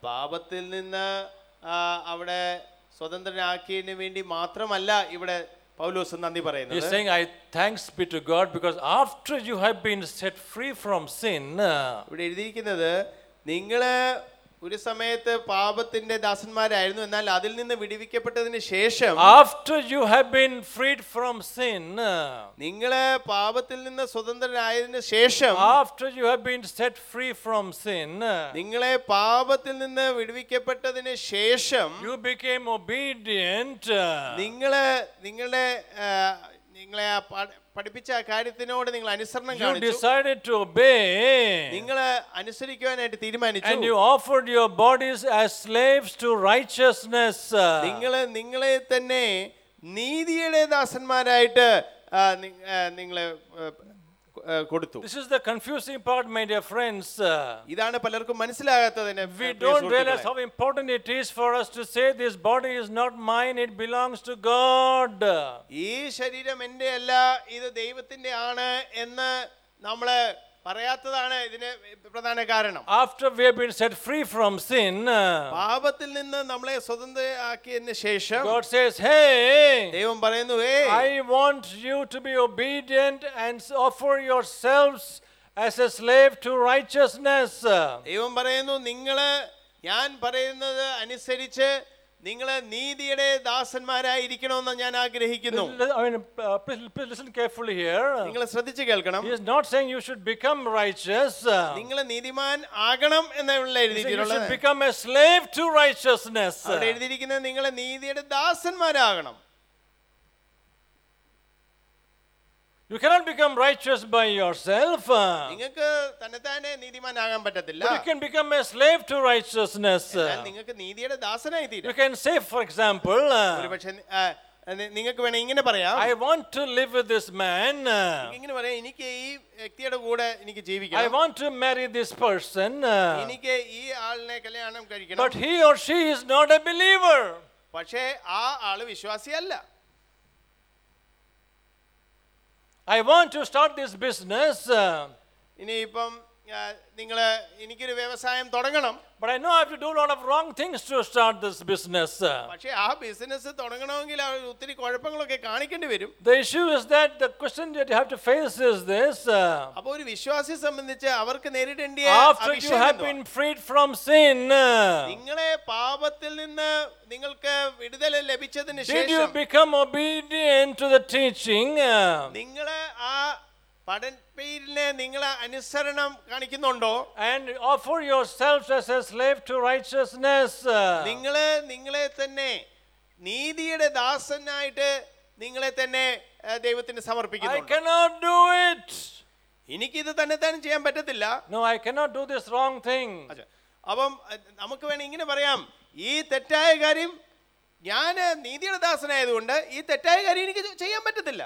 പാപത്തിൽ നിന്ന് ആ, അവിടെ സ്വതന്ത്രനാക്കിയതിന് വേണ്ടി മാത്രമല്ല ഇവിടെ പൗലോസ് നന്ദി He's പറയുന്നത്. saying, I thanks be to God because after you have been set free from sin, uh, ഇവിടെ എഴുതിയിരിക്കുന്നത് നിങ്ങള് ഒരു സമയത്ത് പാപത്തിന്റെ ദാസന്മാരായിരുന്നു, എന്നാൽ അതിൽ നിന്ന് വിടുവിക്കപ്പെട്ടതിന് ശേഷം after you have been freed from sin, uh, നിങ്ങള് പാപത്തിൽ നിന്ന് സ്വതന്ത്രരായതിനു ശേഷം after you have been set free from sin, uh, നിങ്ങളെ പാപത്തിൽ നിന്ന് വിടുവിക്കപ്പെട്ടതിന് ശേഷം you became obedient. uh, നിങ്ങള് നിങ്ങളുടെ ആ, നിങ്ങളെ ആ പ- പഠിപ്പിച്ച ആ കാര്യത്തിനോട് നിങ്ങൾ അനുസരണം You കാണിച്ചു, decided to obey, നിങ്ങൾ അനുസരിക്കുവാനായിട്ട് തീരുമാനിച്ചു. and you offered your bodies as slaves to righteousness. uh, നിങ്ങൾ നിങ്ങളെ തന്നെ നീതിയുടെ ദാസന്മാരായിട്ട് ആ, നി- ആ, നിങ്ങളെ ആ, ആ, കൊടുത്തു. This is the confusing part, my dear friends. uh, ഇതാണ് പലർക്കും മനസ്സിലാകാത്തത്. എന്റെ We പ്രിയ don't realize സുഹൃത്തുക്കളെ. how important it is for us to say this body is not mine, it belongs to God. ഈ ശരീരം എൻ്റെ അല്ല, ഇത് ദൈവത്തിന്റെ ആണ് എന്ന് നമ്മള് പറയാത്തതാണ് ഇതിന് പ്രധാന കാരണം. After we have been set free from sin, uh, പാപത്തിൽ നിന്ന് നമ്മളെ സ്വതന്ത്രമാക്കിയതിന് ശേഷം God says, hey, ദൈവം പറയുന്നു, ഏ I want you to be obedient and offer yourselves as a slave to righteousness. ദൈവം പറയുന്നു, നിങ്ങള് ഞാൻ പറയുന്നത് അനുസരിച്ച് നിങ്ങള് നീതിയുടെ ദാസന്മാരായിരിക്കണമെന്ന് ഞാൻ ആഗ്രഹിക്കുന്നു. I mean, uh, please, please listen carefully here. നിങ്ങൾ ശ്രദ്ധിച്ചു കേൾക്കണം. He is not saying you should become righteous. uh, നിങ്ങൾ നീതിമാൻ ആകണം എന്നുള്ള He is saying you എഴുതിയിട്ടുള്ളത്. should become a slave to righteousness. അവിടെ എഴുതിയിരിക്കുന്നത് നിങ്ങൾ നീതിയുടെ ദാസന്മാരാകണം. You cannot become righteous by yourself. uh, നിങ്ങൾക്ക് തന്നെത്താനെ നീതിമാനാകാൻ പറ്റത്തില്ല. But you can become a slave to righteousness. എന്നാൽ നിങ്ങൾക്ക് നീതിയുടെ ദാസനായി You തീരാം. can say, for example, uh, ഒരുപക്ഷെ ആ, നി- നിങ്ങൾക്ക് വേണേ ഇങ്ങനെ പറയാം, I want to live with this man. uh, ഇങ്ങനെ പറയാം, എനിക്ക് ഈ വ്യക്തിയുടെ കൂടെ എനിക്ക് I ജീവിക്കണം, want to marry this person. uh, എനിക്ക് ഈ ആളിനെ കല്യാണം But കഴിക്കണം, he or she is not a believer. പക്ഷേ ആ ആള് വിശ്വാസിയല്ല. I want to start this business, uh, ഇനിയിപ്പം നിങ്ങൾ എനിക്കൊരു വ്യവസായം തുടങ്ങണം, but I know I have to do a lot of wrong things to start this business. uh. പക്ഷേ ആ ബിസിനസ് തുടങ്ങണമെങ്കിൽ അവർ ഒത്തിരി കുഴപ്പങ്ങളൊക്കെ കാണിക്കേണ്ടി വരും. The issue is that the question that you have to face is this. uh, അപ്പോൾ ഒരു വിശ്വാസിയെ സംബന്ധിച്ച് അവർക്ക് നേരിടേണ്ടിയ After you have been freed from sin, uh, നിങ്ങളെ പാപത്തിൽ നിന്ന് നിങ്ങൾക്ക് വിടുതൽ ലഭിച്ചതിന് did you ശേഷം become obedient to the teaching? uh, നിങ്ങള് ആ പഠനപ്പേരിനെ നിങ്ങൾ അനുസരണം കാണിക്കുന്നുണ്ടോ? And offer yourselves as a slave to righteousness. uh, നിങ്ങള് നിങ്ങളെ തന്നെ നീതിയുടെ ദാസനായിട്ട് നിങ്ങളെ തന്നെ ആ, ദൈവത്തിന് I സമർപ്പിക്കുന്നു. cannot do it. എനിക്കിത് തന്നെ തന്നെ ചെയ്യാൻ പറ്റത്തില്ല. No, I cannot do this wrong thing. അച്ഛാ, അപ്പം അഹ്, നമുക്ക് വേണേ ഇങ്ങനെ പറയാം, ഈ തെറ്റായ കാര്യം ഞാൻ നീതിയുടെ ദാസനായതുകൊണ്ട് ഈ തെറ്റായ കാര്യം എനിക്ക് ചെയ്യാൻ പറ്റത്തില്ല.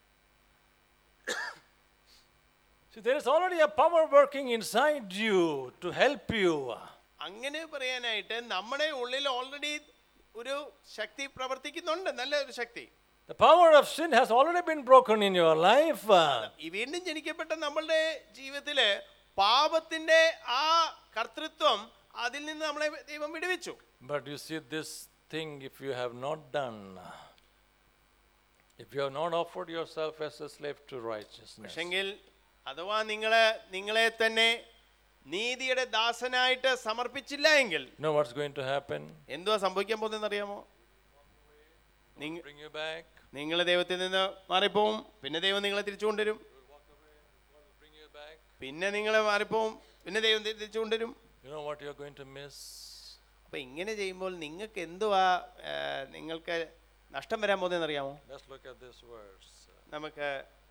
See, there is already a power working inside you to help you. അങ്ങനെ പറയാനായിട്ട് നമ്മുടെ ഉള്ളിൽ ഓൾറെഡി ഒരു ശക്തി പ്രവർത്തിക്കുന്നുണ്ട്, നല്ല ഒരു ശക്തി. The power of sin has already been broken in your life. uh, ഈ വീണ്ടും ജനിക്കപ്പെട്ട നമ്മളുടെ ജീവിതത്തില് പാപത്തിന്റെ ആ കർത്തൃത്വം അതിൽ നിന്ന് നമ്മളെ ദൈവം വിടുവിച്ചു. But you see, this thing, if you have not done, if you have not offered yourself as a slave to righteousness, പക്ഷെങ്കിൽ അഥവാ നിങ്ങളെ നിങ്ങളെ തന്നെ നീതിയുടെ ദാസനായിട്ട് സമർപ്പിച്ചില്ല എങ്കിൽ you know what's going to happen? എന്തുവാ സംഭവിക്കാൻ പോകുന്നതെന്ന് അറിയാമോ? നിങ്ങ- Bring you back. നിങ്ങൾ ദൈവത്തിൽ നിന്ന് മാറിപ്പോവും, പിന്നെ ദൈവം നിങ്ങളെ തിരിച്ചു കൊണ്ടുവരും, Bring you back. പിന്നെ നിങ്ങൾ മാറിപ്പോവും, പിന്നെ ദൈവം തി- തിരിച്ചു കൊണ്ടുവരും. You know what you're going to miss? അപ്പൊ ഇങ്ങനെ ചെയ്യുമ്പോൾ നിങ്ങൾക്ക് എന്തുവാ ആ, നിങ്ങൾക്ക് നഷ്ടം വരാൻ പോകുന്നതെന്ന് അറിയാമോ? Let's look at this verse. നമുക്ക്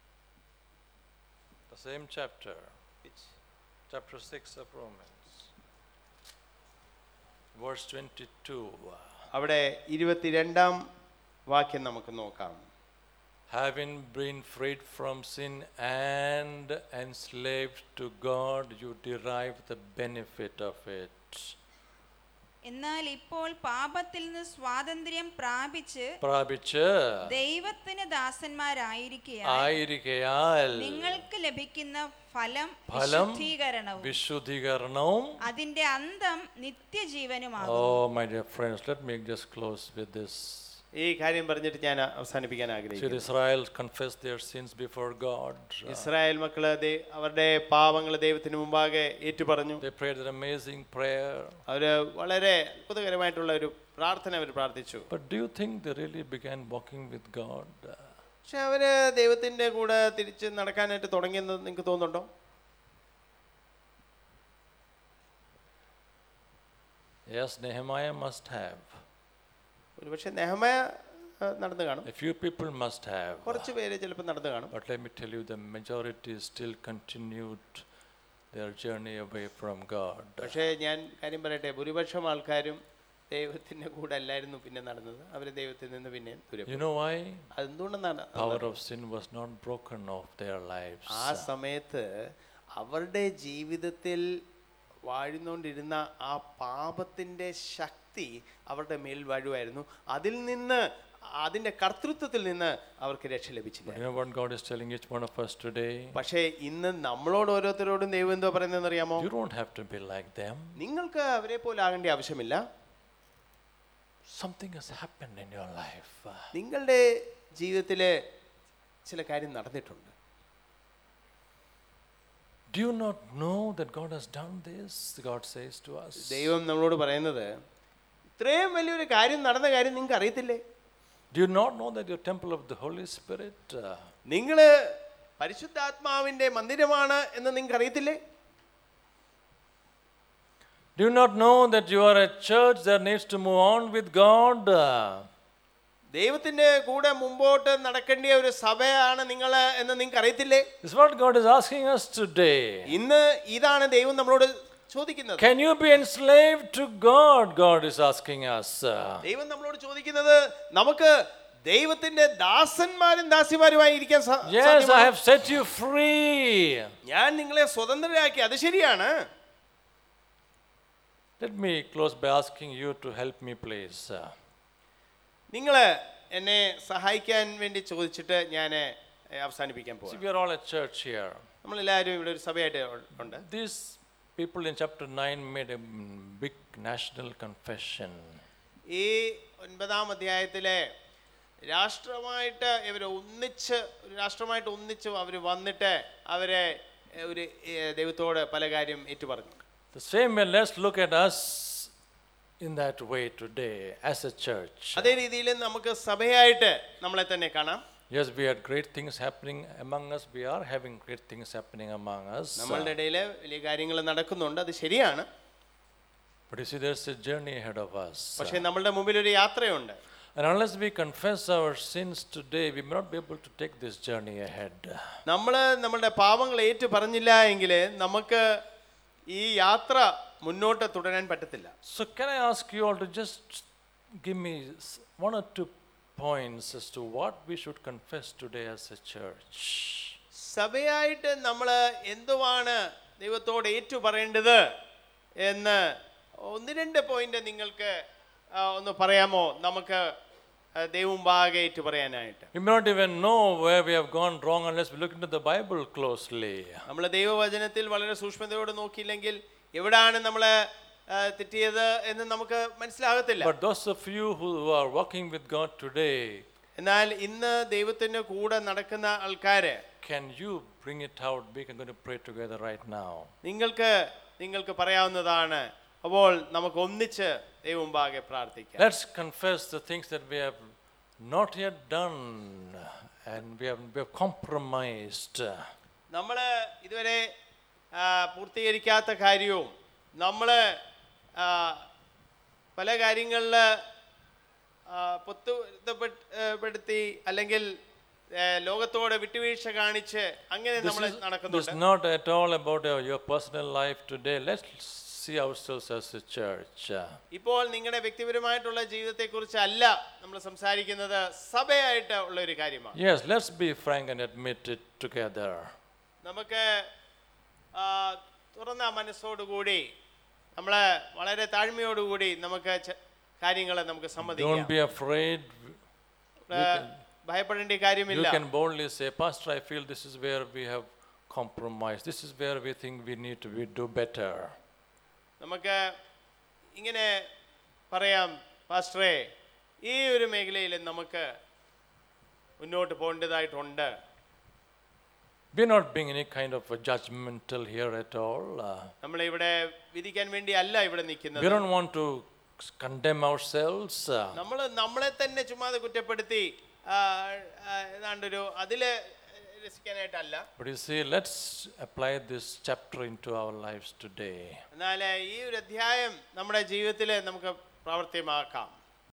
The same chapter, chapter six of Romans, verse twenty-two. അവിടെ ഇരുപത്തിരണ്ടാം വാക്യം നമുക്ക് നോക്കാം. Having been freed from sin and enslaved to God, you derive the benefit of it. എന്നാൽ ഇപ്പോൾ പാപത്തിൽ നിന്ന് സ്വാതന്ത്ര്യം പ്രാപിച്ച് പ്രാപിച്ച് ദൈവത്തിന് ദാസന്മാരായിരിക്കയാൽ ആയിരിക്കയാൽ നിങ്ങൾക്ക് ലഭിക്കുന്ന ഫലം ഫലം വിശുദ്ധീകരണവും വിശുദ്ധീകരണവും. അതിന്റെ അന്തം നിത്യജീവനുമാകും. Oh, my dear friends, let me just close with this. ഈ കാര്യം പറഞ്ഞിട്ട് ഞാൻ അവസാനിപ്പിക്കാൻ See, ആഗ്രഹിക്കുന്നു. Israel confessed their sins before God. Israel മക്കള് ദേ- അവരുടെ പാപങ്ങൾ ദൈവത്തിന് മുമ്പാകെ ഏറ്റുപറഞ്ഞു. They prayed an amazing prayer. അവര് വളരെ അത്ഭുതകരമായിട്ടുള്ള ഒരു പ്രാർത്ഥന അവർ പ്രാർത്ഥിച്ചു. But do you think they really began walking with God? പക്ഷെ അവര് ദൈവത്തിന്റെ കൂടെ തിരിച്ച് നടക്കാനായിട്ട് തുടങ്ങിയെന്ന് നിങ്ങൾക്ക് തോന്നുന്നുണ്ടോ? Yes, Nehemiah must have. ഒരു പക്ഷെ നെഹമ്യാ നടന്നു കാണും, A few people must have. കുറച്ച് പേര് ചിലപ്പോൾ നടന്നു കാണും. But let me tell you, the majority still continued their journey away from God. പക്ഷേ ഞാൻ കാര്യം പറയട്ടെ, ഭൂരിപക്ഷം ആൾക്കാരും ദൈവത്തിന്റെ കൂടെ അല്ലായിരുന്നു പിന്നെ നടന്നത്. അവര് ദൈവത്തിൽ നിന്ന് പിന്നെ ദൂരെ You know why? അതെന്തുകൊണ്ടെന്നാണ് Power of sin was not broken off their lives. ആ സമയത്ത് അവരുടെ ജീവിതത്തിൽ വാഴുന്നോണ്ടിരുന്ന ആ പാപത്തിന്റെ ശക്തി അവരുടെ മേൽ വാഴുമായിരുന്നു. അതിൽ നിന്ന്, അതിന്റെ കർത്തൃത്വത്തിൽ നിന്ന് അവർക്ക് രക്ഷ ലഭിച്ചില്ല. But you know what God is telling each one of us today? പക്ഷേ ഇന്ന് നമ്മളോട് ഓരോരുത്തരോടും ദൈവം എന്തോ പറയുന്നതെന്ന് അറിയാമോ? You don't have to be like them. നിങ്ങൾക്ക് അവരെ പോലെ ആകേണ്ട ആവശ്യമില്ല. Something has happened in your life. നിങ്ങളുടെ ജീവിതത്തില് ചില കാര്യം നടന്നിട്ടുണ്ട്. Do you not know that God has done this? God says to us. ദൈവം നമ്മളോട് പറയുന്നത്, ഇത്രയും വലിയൊരു കാര്യം നടന്ന കാര്യം നിങ്ങൾക്ക് അറിയത്തില്ലേ? Do you not know that you're temple of the Holy Spirit? നിങ്ങള് പരിശുദ്ധാത്മാവിന്റെ മന്ദിരമാണ് എന്ന് നിങ്ങൾക്ക് അറിയത്തില്ലേ? Do you not know that you are a church that needs to move on with God? ദൈവത്തിന്റെ കൂടെ മുമ്പോട്ട് നടക്കേണ്ട ഒരു സഭയാണ് നിങ്ങൾ എന്ന് നിങ്ങൾക്ക് അറിയത്തില്ലേ? This is what God is asking us today. ഇന്ന് ഇതാണ് ദൈവം നമ്മളോട് ചോദിക്കുന്നത്. Can you be enslaved to God? God is asking us. ദൈവം നമ്മളോട് ചോദിക്കുന്നത്, നമുക്ക് ദൈവത്തിന്റെ ദാസന്മാരും ദാസിമാരുമായി ഇരിക്കാൻ സാ- Yes, I സാധ്യമാണോ? have set you free. ഞാൻ നിങ്ങളെ സ്വതന്ത്രരാക്കി, അത് ശരിയാണ്. Let me close by asking you to help me, please. നിങ്ങൾ എന്നെ സഹായിക്കാൻ വേണ്ടി ചോദിച്ചിട്ട് ഞാൻ അവസാനിപ്പിക്കാൻ See, പോകും. we are all a church here. നമ്മളെല്ലാവരും ഇവിടെ ഒരു സഭയായിട്ട് ഉണ്ട്. These people in chapter nine made a big national confession. ഈ ഒൻപതാം അധ്യായത്തിലെ രാഷ്ട്രമായിട്ട് ഇവർ ഒന്നിച്ച് ഒരു രാഷ്ട്രമായിട്ട് ഒന്നിച്ച് അവർ വന്നിട്ട് അവരെ ഒരു ഏർ, ദൈവത്തോട് പല കാര്യം ഏറ്റുപറഞ്ഞു. The same way, let's look at us in that way today as a church. അതേ രീതിയിൽ നമുക്ക് സഭയായിട്ട് നമ്മളെ തന്നെ കാണാം. Yes, we had great things happening among us. We are having great things happening among us. നമ്മളുടെ ഇടയിൽ വലിയ കാര്യങ്ങൾ നടക്കുന്നുണ്ട്, അത് ശരിയാണ്. But you see, there's a journey ahead of us. പക്ഷേ നമ്മളുടെ മുമ്പിൽ ഒരു യാത്രയുണ്ട്. And unless we confess our sins today, we may not be able to take this journey ahead. നമ്മൾ നമ്മളുടെ പാപങ്ങൾ ഏറ്റു പറഞ്ഞില്ല എങ്കിൽ നമുക്ക് ഈ യാത്ര മുന്നോട്ട് തുടരാൻ പറ്റത്തില്ല. So can I ask you all to just give me s- one or two points as to what we should confess today as a church? സഭയായിട്ട് നമ്മൾ എന്തുവാണ് ദൈവത്തോട് ഏറ്റു പറയേണ്ടത് എന്ന് ഒന്ന് രണ്ട് പോയിന്റ് നിങ്ങൾക്ക് ആ, ഒന്ന് പറയാമോ? നമുക്ക് ആ, ദൈവം മുമ്പാകെ ഏറ്റു പറയാനായിട്ട്. We may not even know where we have gone wrong unless we look into the Bible closely. നമ്മൾ ദൈവവചനത്തിൽ വളരെ സൂക്ഷ്മതയോടെ നോക്കിയില്ലെങ്കിൽ എവിടാണ് നമ്മൾ തെറ്റിയത് എന്ന് നമുക്ക് മനസ്സിലാകത്തില്ല. But those of you who are walking with God today, എന്നാൽ ഇന്ന് ദൈവത്തിന്റെ കൂടെ നടക്കുന്ന ആൾക്കാര്, can you bring it out? We are going to pray together right now. നിങ്ങൾക്ക് നിങ്ങൾക്ക് പറയാവുന്നതാണ്. അപ്പോൾ നമുക്ക് ഒന്നിച്ച് ദൈവം മുമ്പാകെ പ്രാർത്ഥിക്കാം. Let's confess the things that we have not yet done and we have, we have compromised. നമ്മൾ ഇതുവരെ ആ, പൂർത്തീകരിക്കാത്ത കാര്യവും നമ്മൾ പല കാര്യങ്ങളിൽ പൊത്തുപ്പെടുത്തി അല്ലെങ്കിൽ ആ, ലോകത്തോട് വിട്ടുവീഴ്ച കാണിച്ച് അങ്ങനെ This നമ്മൾ is, this is നടക്കുന്നുണ്ട്. not at all about your, your personal life today. Let's see ourselves as a church. ഇപ്പോൾ നിങ്ങളുടെ വ്യക്തിപരമായിട്ടുള്ള ജീവിതത്തെക്കുറിച്ച് അല്ല നമ്മൾ സംസാരിക്കുന്നത്, സഭയായിട്ട് ഉള്ള ഒരു കാര്യമാണ്. Yes, let's be frank and admit it together. നമുക്ക് ആ, തുറന്ന മനസ്സോടുകൂടി നമ്മൾ വളരെ താഴ്മയോടുകൂടി നമുക്ക് കാര്യങ്ങൾ നമുക്ക് Don't സമ്മതിക്കാം. be afraid. ആ, ഭയപ്പെടേണ്ട You കാര്യമില്ല. can boldly say, Pastor, I feel this is where we have compromised. This is where we think we need to we do better. നമുക്ക് ഇങ്ങനെ പറയാം, പാസ്റ്ററെ ഈ ഒരു മേഖലയിൽ നമുക്ക് മുന്നോട്ട് പോകേണ്ടതായിട്ടുണ്ട്. We are not being any kind of a judgmental here at all. Uh, നമ്മൾ ഇവിടെ വിധിക്കാൻ വേണ്ടി അല്ല ഇവിടെ we നിൽക്കുന്നത്. don't want to condemn ourselves. Uh, നമ്മൾ നമ്മളെ തന്നെ ചുമ്മാതെ കുറ്റപ്പെടുത്തി ആ, ആ, ഏതാണ്ടൊരു അതില് രസിക്കാനായിട്ടല്ല. but you see, let's apply this chapter into our lives today. എന്നാൽ ഈ ഒരു അധ്യായം നമ്മുടെ ജീവിതത്തിൽ നമുക്ക് പ്രാവർത്തികമാക്കാം.